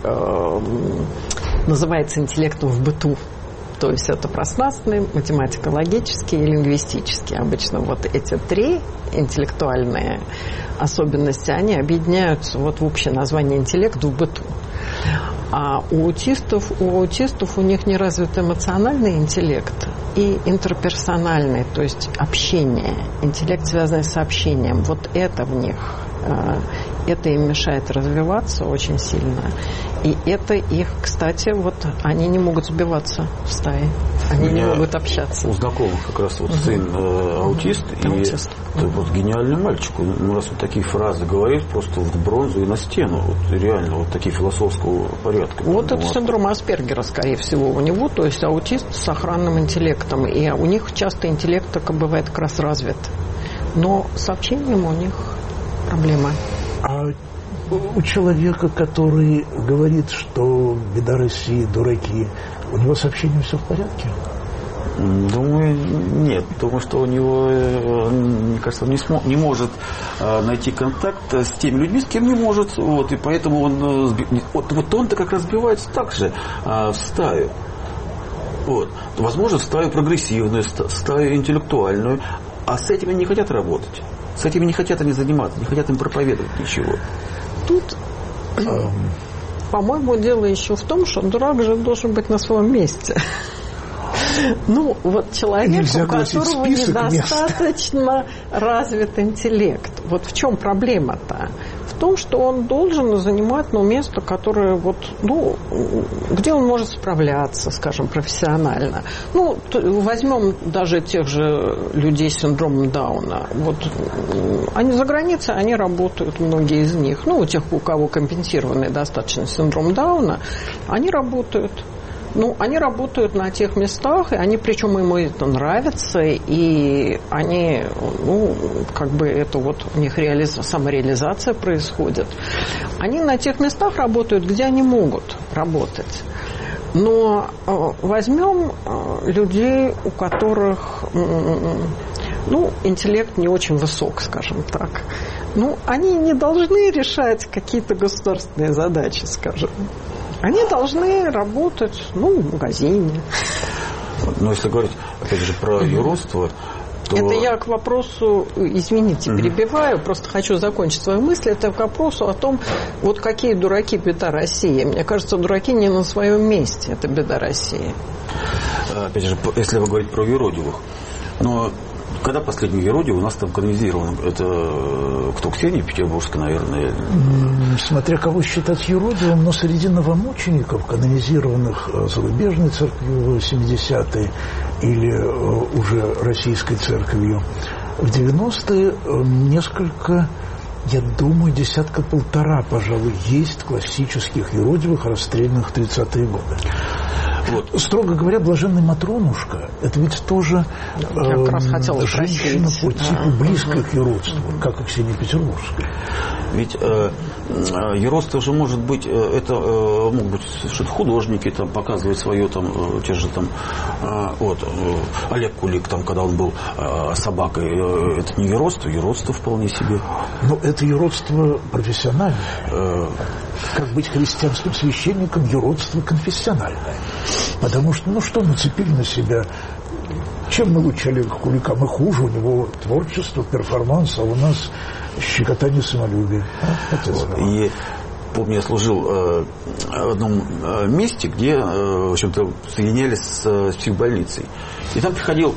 называется интеллектом в быту. То есть это пространственный, математико-логический и лингвистический. Обычно эти три интеллектуальные особенности, они объединяются в общее название интеллект в быту. А у аутистов у них не развит эмоциональный интеллект и интерперсональный, то есть общение, интеллект, связанный с общением. Это в них, это им мешает развиваться очень сильно. И это их, кстати, они не могут сбиваться в стае, они не могут общаться. У знакомых как раз сын аутист, и гениальный мальчик. Раз такие фразы говорит, просто в бронзу и на стену. Реально, такие философского порядка. Это синдром Аспергера, скорее всего, у него, то есть аутист с сохранным интеллектом. И у них часто интеллект бывает как раз развит. Но с общением у них проблема. А у человека, который говорит, что беда России, дураки, у него с общением все в порядке? Думаю, нет. Думаю, что у него, мне кажется, он не может найти контакт с теми людьми, с кем не может. И поэтому он-то как раз сбивается так же в стаю. Возможно, в стаю прогрессивную, в стаю интеллектуальную. А с этими не хотят работать. С этими не хотят они заниматься, не хотят им проповедовать ничего. Тут, по-моему, дело еще в том, что дурак же должен быть на своем месте. Ну, вот человек, у которого недостаточно развит интеллект. Вот в чем проблема-то? В том, что он должен занимать место, которое где он может справляться, скажем, профессионально. Возьмем даже тех же людей с синдромом Дауна. Вот они за границей, они работают, многие из них. У тех, у кого компенсированный достаточно синдром Дауна, они работают. Они работают на тех местах, и они, причем ему это нравится, и они, это у них самореализация происходит. Они на тех местах работают, где они могут работать. Но возьмем людей, у которых, интеллект не очень высок, скажем так. Они не должны решать какие-то государственные задачи, скажем. Они должны работать, в магазине. Но если говорить, опять же, про юродство, то... Это я к вопросу, извините, перебиваю, просто хочу закончить свою мысль. Это к вопросу о том, какие дураки беда России. Мне кажется, дураки не на своем месте. Это беда России. Опять же, если вы говорите про юродивых, но... Когда последний юродив у нас там канонизирован? Это кто, Ксения Петербургская, наверное? Смотря кого считать юродивым, но среди новомучеников, канонизированных зарубежной церковью в 70-е или уже российской церковью в 90-е, несколько, я думаю, десятка-полтора, пожалуй, есть классических юродивых, расстрелянных в 30-е годы. Строго говоря, блаженный Матронушка – это ведь тоже женщина по типу близкая к юродству, как и Ксения Петербургская. Ведь юродство же может быть, это могут быть совершенно художники, показывать свое, те же Олег Кулик, когда он был собакой, это не юродство, юродство вполне себе. Но это юродство профессиональное. Как быть христианским священником, юродство конфессиональное. Потому что, что нацепили на себя? Чем мы лучше Олега Кулика? Мы хуже, у него творчество, перформанс, а у нас щекотание самолюбия. И помню, я служил в одном месте, где, в общем-то, соединялись с психбольницей. И там приходил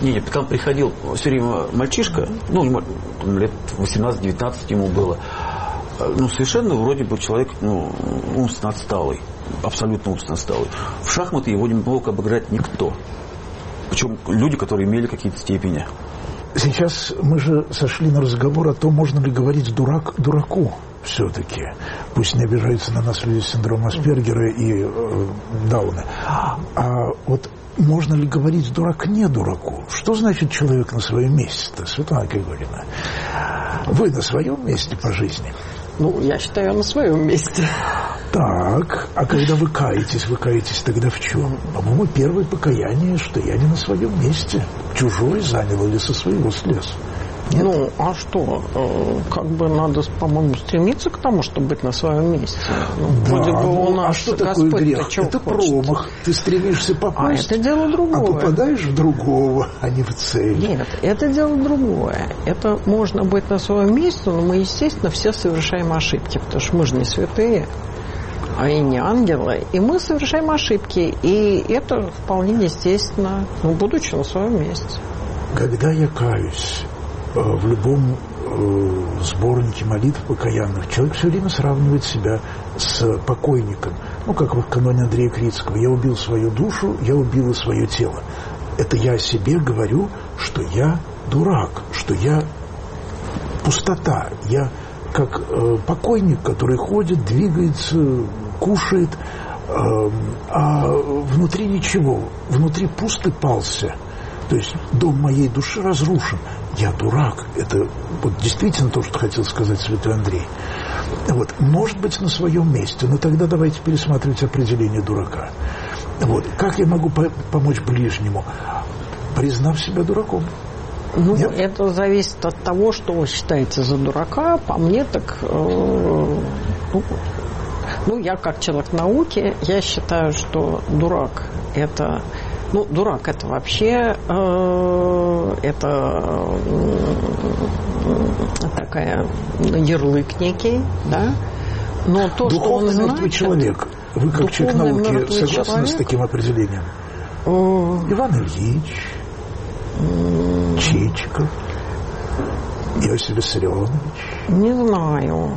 все время мальчишка, лет 18-19 ему было. Совершенно вроде бы человек, умственно отсталый, абсолютно умственно отсталый. В шахматы его не мог обыграть никто. Причем люди, которые имели какие-то степени. Сейчас мы же сошли на разговор о том, можно ли говорить дурак дураку все-таки. Пусть не обижаются на нас люди с синдромом Аспергера и Дауна. А можно ли говорить дурак не дураку? Что значит человек на своем месте-то, Светлана Григорьевна? Вы на своем месте по жизни? Я считаю, на своем месте. Так, а когда вы каетесь тогда в чем? По-моему, первое покаяние, что я не на своем месте. Чужой занял или со своего слез. Нет? А что? Надо, по-моему, стремиться к тому, чтобы быть на своем месте. Вроде бы у нас а что такое грех? Это промах. Ты стремишься попасть, это дело другое. А попадаешь в другого, а не в цель. Нет, это дело другое. Это можно быть на своем месте, но мы, естественно, все совершаем ошибки, потому что мы же не святые, а и не ангелы. И мы совершаем ошибки. И это вполне естественно, будучи на своем месте. Когда я каюсь в любом сборнике молитв покаянных, человек все время сравнивает себя с покойником. Как в каноне Андрея Крицкого. Я убил свою душу, я убил и свое тело. Это я о себе говорю, что я дурак, что я пустота. Я как покойник, который ходит, двигается, кушает, а внутри ничего. Внутри пуст и пался. То есть дом моей души разрушен. Я дурак. Это действительно то, что хотел сказать святой Андрей. Может быть, на своем месте. Но тогда давайте пересматривать определение дурака. Как я могу помочь ближнему? Признав себя дураком. Это зависит от того, что вы считаете за дурака. По мне, так... я как человек науки, я считаю, что дурак – это... дурак – это вообще это такая ярлык некий, да? Но то, духовный что он мертвый знает, человек. Вы как человек науки согласны с таким определением? Иван Ильич, Чичиков, Иосиф Виссарионович. Не знаю.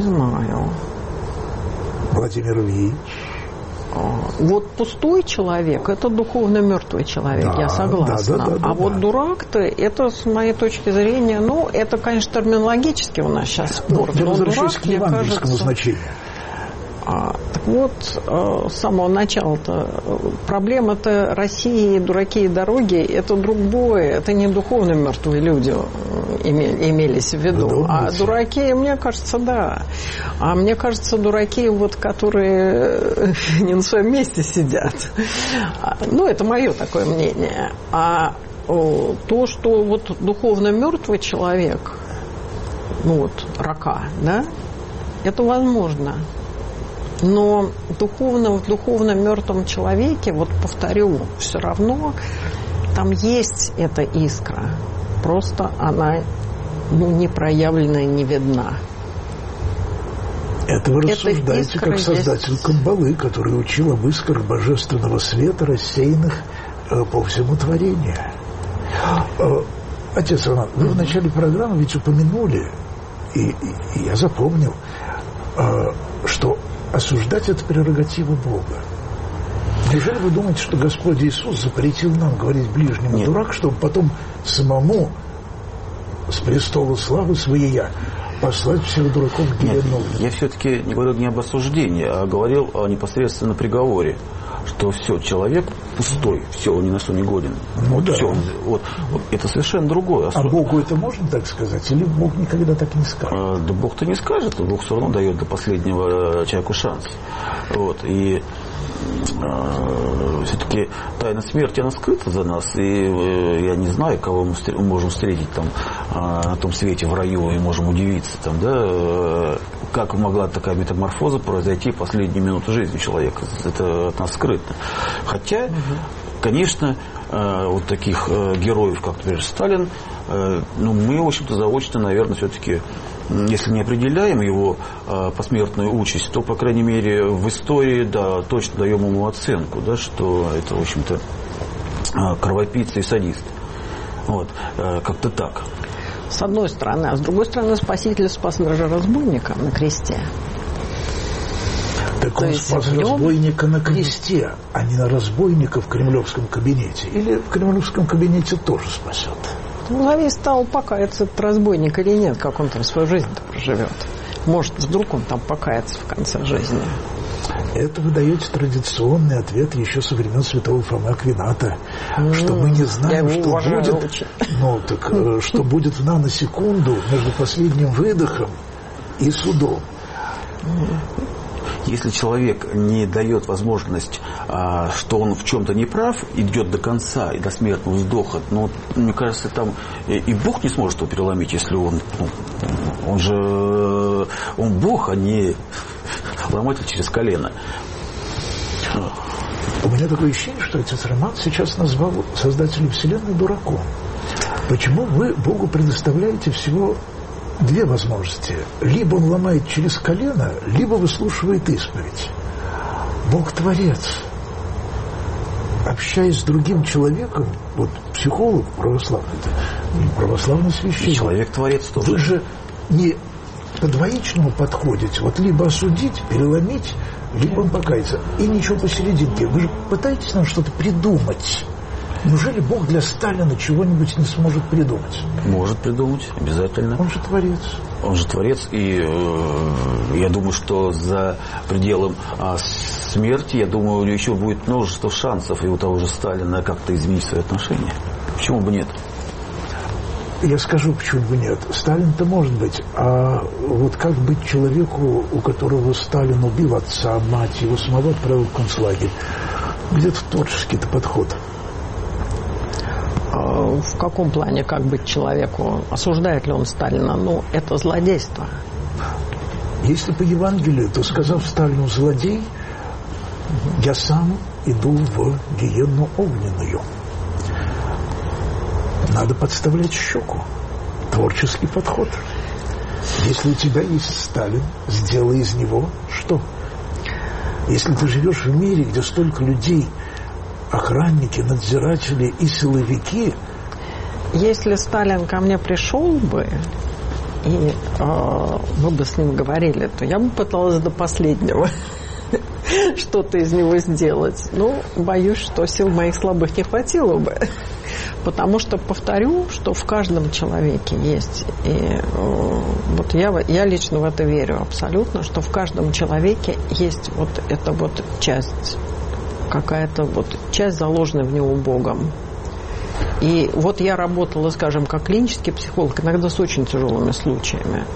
Владимир Ильич. Вот пустой человек – это духовно мертвый человек, Да, я согласна. да. Вот дурак-то, это, с моей точки зрения, это, конечно, терминологически у нас сейчас спор. Я но возвращаюсь дурак, к евангельскому значению. Так вот, с самого начала-то проблема-то России, дураки и дороги – это другое, это не духовно мертвые люди имелись в виду, а дураки, мне кажется, да. А мне кажется, дураки, которые не на своем месте сидят. Это мое такое мнение. А то, что духовно мертвый человек, рака, да, это возможно. Но в духовно мертвом человеке, повторю, все равно там есть эта искра. Просто она не проявлена и не видна. Это вы рассуждаете как создатель Каббалы, который учил об искрах божественного света, рассеянных по всему творению. Отец Роман, вы в начале программы ведь упомянули, и я запомнил, что осуждать – это прерогатива Бога. Неужели вы думаете, что Господь Иисус запретил нам говорить ближнему дурак, чтобы потом самому с престола славы своей послать всех дураков в гиенну? Я все-таки не говорил не об осуждении, а говорил о непосредственно приговоре, что все, человек пустой, все, он ни на что не годен. Все, это совершенно другое. А Богу это можно так сказать? Или Бог никогда так не скажет? Да Бог-то не скажет, Бог все равно дает до последнего человеку шанс. И все-таки тайна смерти, она скрыта за нас, и я не знаю, кого мы можем встретить там на том свете в раю, и можем удивиться там, да, как могла такая метаморфоза произойти в последнюю минуту жизни человека. Это от нас скрыто. Хотя, конечно, таких героев, как, например, Сталин, мы, в общем-то, заочно, наверное, все-таки, если не определяем его посмертную участь, то, по крайней мере, в истории, да, точно даем ему оценку, да, что это, в общем-то, кровопийца и садист. Как-то так. С одной стороны. А с другой стороны, Спаситель спас даже разбойника на кресте. Так он спас разбойника на кресте, а не на разбойника в кремлевском кабинете. Или в кремлевском кабинете тоже спасет? Зависит от того, покается этот разбойник или нет, как он там свою жизнь-то проживет. Может, вдруг он там покается в конце жизни. Это вы даете традиционный ответ еще со времен святого Фомы Аквината, что мы не знаем, что будет, что будет в наносекунду между последним выдохом и судом. Если человек не дает возможность, что он в чем-то не прав, идет до конца и до смертного вздоха, мне кажется, там и Бог не сможет его переломить, если он Бог, а не ломатель через колено. У меня такое ощущение, что отец Роман сейчас назвал создателя Вселенной дураком. Почему вы Богу предоставляете всего две возможности? Либо он ломает через колено, либо выслушивает исповедь. Бог творец. Общаясь с другим человеком, психолог православный священник. Человек творец тоже. Вы же не по двоичному подходите. Либо осудить, переломить, либо он покается. И ничего посерединке. Вы же пытаетесь нам что-то придумать. Неужели Бог для Сталина чего-нибудь не сможет придумать? Может придумать, обязательно. Он же творец. Он же творец, и я думаю, что за пределом смерти, я думаю, еще будет множество шансов и у того же Сталина как-то изменить свои отношения. Почему бы нет? Я скажу, почему бы нет. Сталин-то может быть. А как быть человеку, у которого Сталин убил отца, мать, его самого отправил в концлагерь? Где-то творческий-то подход. В каком плане, как быть человеку? Осуждает ли он Сталина? Это злодейство. Если по Евангелию, то, сказав Сталину «злодей», я сам иду в гиенну огненную. Надо подставлять щеку. Творческий подход. Если у тебя есть Сталин, сделай из него что? Если ты живешь в мире, где столько людей охранники, надзиратели и силовики. Если Сталин ко мне пришел бы, и мы бы с ним говорили, то я бы пыталась до последнего что-то из него сделать. Но боюсь, что сил моих слабых не хватило бы. Потому что, повторю, что в каждом человеке есть, и вот я лично в это верю абсолютно, что в каждом человеке есть вот эта вот часть, какая-то вот часть, заложенная в него Богом. И вот я работала, скажем, как клинический психолог, иногда с очень тяжелыми случаями.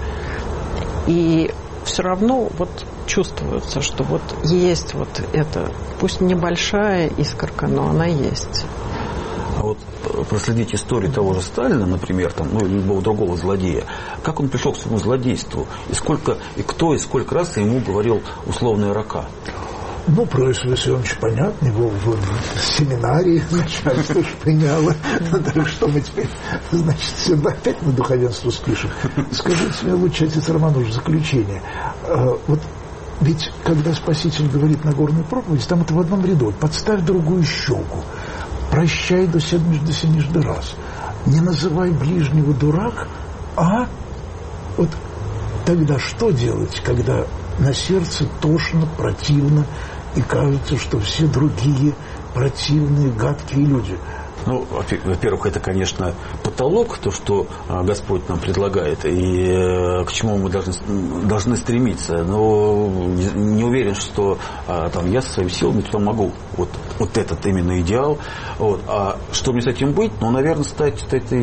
И все равно вот чувствуется, что вот есть вот это, пусть небольшая искорка, но она есть. А вот проследить историю того же Сталина, например, там, ну, любого другого злодея, как он пришел к своему злодейству, и сколько, и кто, и сколько раз ему говорил условная рака? Ну, про Иосифа Виссарионовича понятно, его в семинарии начальство шпыняло. Так что мы теперь, значит, сюда опять на духовенство спишем. Скажите мне лучше, отец Роман, в заключение. Вот ведь, когда Спаситель говорит Нагорную проповедь, там это в одном ряду. Подставь другую щеку. Прощай до синижды раз. Не называй ближнего дурак, а вот тогда что делать, когда на сердце тошно, противно, и кажется, что все другие противные, гадкие люди? Ну, во-первых, это, конечно, потолок, то, что Господь нам предлагает, и к чему мы должны стремиться. Но не уверен, что там, я со своими силами туда могу. Вот этот именно идеал. Вот. А что мне с этим быть? Ну, наверное, стать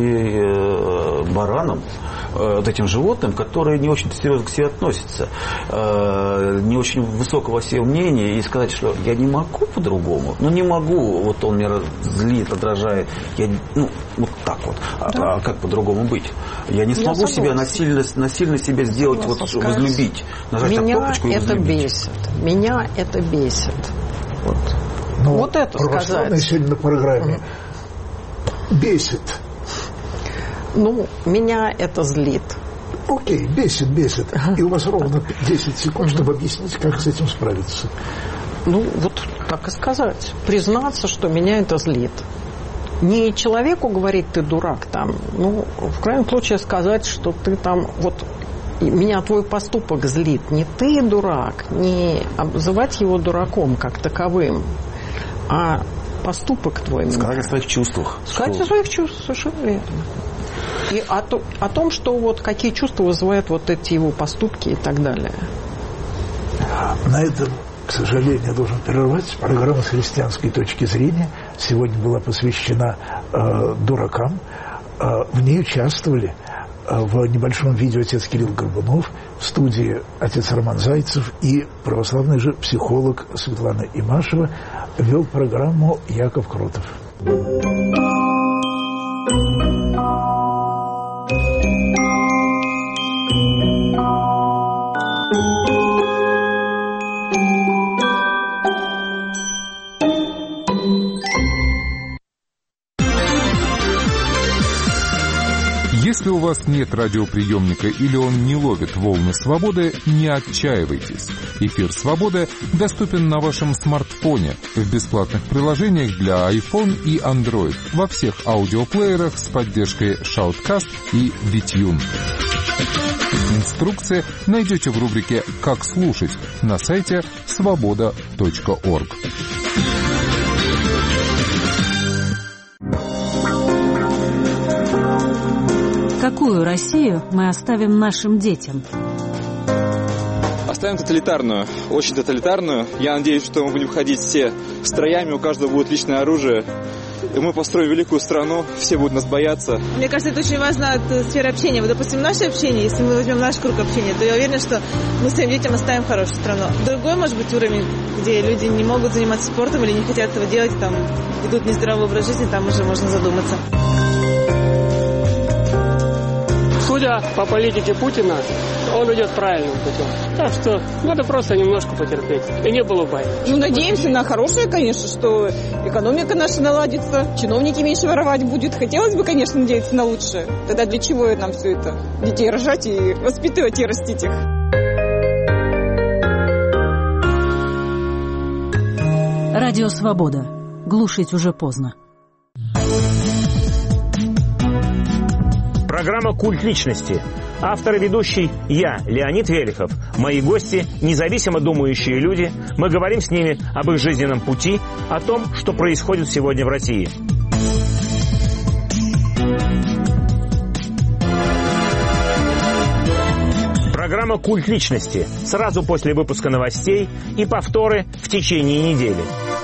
бараном, вот этим животным, которое не очень серьезно к себе относится, не очень высокого себе мнения, и сказать, что я не могу по-другому. Ну, не могу. Вот он меня злит, раздражает. Вот так вот. Да. А как по-другому быть? Я не смогу себя насильно себя сделать, вот, возлюбить. Нажать на кнопочку и возлюбить. Меня это бесит. Вот. Но вот это сказать. Сегодня на программе бесит. Ну, меня это злит. Окей, бесит. И у вас ровно 10 секунд, чтобы объяснить, как с этим справиться. Ну, вот так и сказать. Признаться, что меня это злит. Не человеку говорить, ты дурак там. Ну, в крайнем случае сказать, что ты там, вот, меня твой поступок злит. Не ты дурак, не обзывать его дураком как таковым, а поступок твой. Сказать о своих чувствах. Сказать о своих чувствах, совершенно верно. И о том, что вот какие чувства вызывают вот эти его поступки и так далее. На этом, к сожалению, я должен прервать. Программа с христианской точки зрения сегодня была посвящена дуракам. В ней участвовали в небольшом видео отец Кирилл Горбунов, в студии отец Роман Зайцев и православный же психолог Светлана Имашева. Вел программу Яков Кротов. Если у вас нет радиоприемника или он не ловит волны свободы, не отчаивайтесь. Эфир «Свободы» доступен на вашем смартфоне в бесплатных приложениях для iPhone и Android во всех аудиоплеерах с поддержкой Shoutcast и BitTune. Инструкции найдете в рубрике «Как слушать» на сайте svoboda.org. Какую Россию мы оставим нашим детям? Оставим тоталитарную, очень тоталитарную. Я надеюсь, что мы будем ходить все строями, у каждого будет личное оружие. И мы построим великую страну, все будут нас бояться. Мне кажется, это очень важно от сферы общения. Вот, допустим, наше общение, если мы возьмем наш круг общения, то я уверена, что мы своим детям оставим хорошую страну. Другой, может быть, уровень, где люди не могут заниматься спортом или не хотят этого делать, там ведут нездоровый образ жизни, там уже можно задуматься. Судя по политике Путина, он идет правильным путем. Так что надо просто немножко потерпеть. И не было бай. Ну, надеемся на хорошее, конечно, что экономика наша наладится, чиновники меньше воровать будут. Хотелось бы, конечно, надеяться на лучшее. Тогда для чего нам все это? Детей рожать и воспитывать и растить их. Радио «Свобода». глушить уже поздно. Программа «Культ личности». Автор и ведущий я, Леонид Велихов. Мои гости – независимо думающие люди. Мы говорим с ними об их жизненном пути, о том, что происходит сегодня в России. Программа «Культ личности» сразу после выпуска новостей и повторы в течение недели.